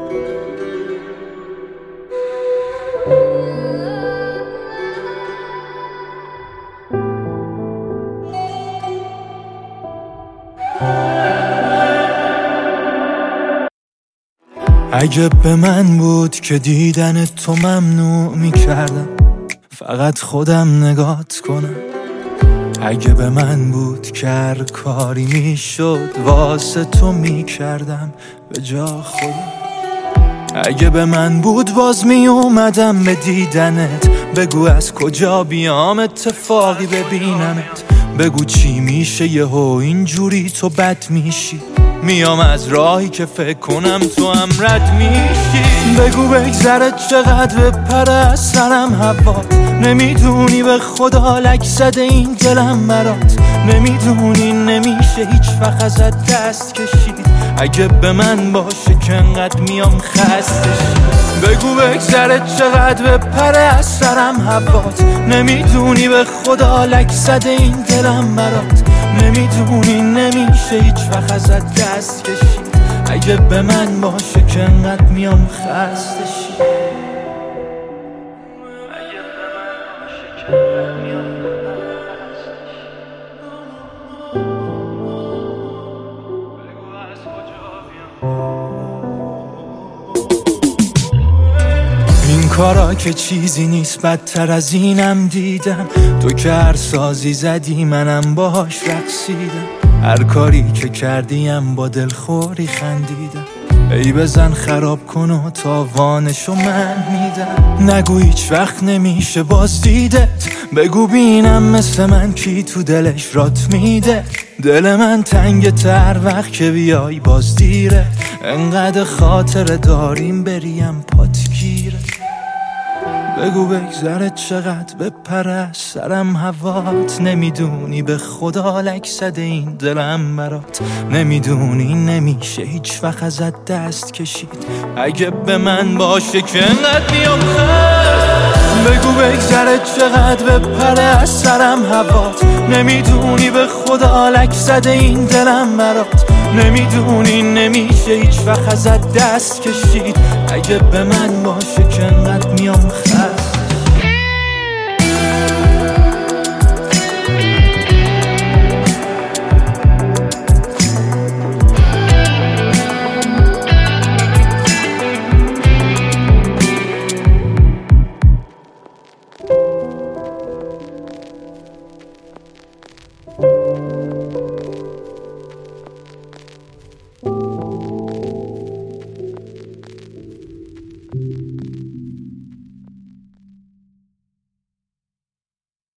اگه به من بود که دیدن تو ممنوع میکردم، فقط خودم نگات کنم. اگه به من بود که هر کاری میشد واسه تو میکردم به جا خودم. اگه به من بود باز میومدم به دیدنت، بگو از کجا بیام اتفاقی ببینمت، بگو چی میشه یهو اینجوری تو بد میشی، میام از راهی که فکر کنم تو هم رد میشی. بگو بگذره چقدر بپره از سرم هوات، نمیدونی به خدا لک زده این دلم برات، نمیدونی نمیشه هیچ وقت ازت دست کشید. اگه به من باشه که انقدر میام خستشی. بگو بگذره چقدر بپره از سرم هوات، نمیدونی به خدا لک زده این دلم برات، نمیدونی نمیشه هیچ وقت ازت دست کشید. اگه به من باشه که انقدر میام خستشی. اگه به من باشه که انقدر میام خستشی. بگو از کجا بیام. این کارا که چیزی نیست، بدتر از اینم دیدم. تو که هر سازی زدی منم باهاش رقصیدم، هر کاری که کردیم با دلخوری خندیدم. ای بزن خراب کن و تاوانشو من میدم. نگو هیچ وقت نمیشه باز دیدت، بگو بینم مثل من کی تو دلش رات میده. دل من تنگ تر وقت که بیای باز دیره، انقدر خاطر داریم بریم پات گیره. بگو بگذره چقدر بپره از سرم هوات، نمیدونی به خدا لک زده این دلم برات، نمیدونی نمیشه هیچ وقت ازت دست کشید. اگه به من باشه که انقدر میام بگو بگذره چقدر بپره از سرم هوات، نمیدونی به خدا لک زده این دلم برات، نمیدونی نمیشه هیچ وقت ازت دست کشید. اگه به من باشه که انقدر میام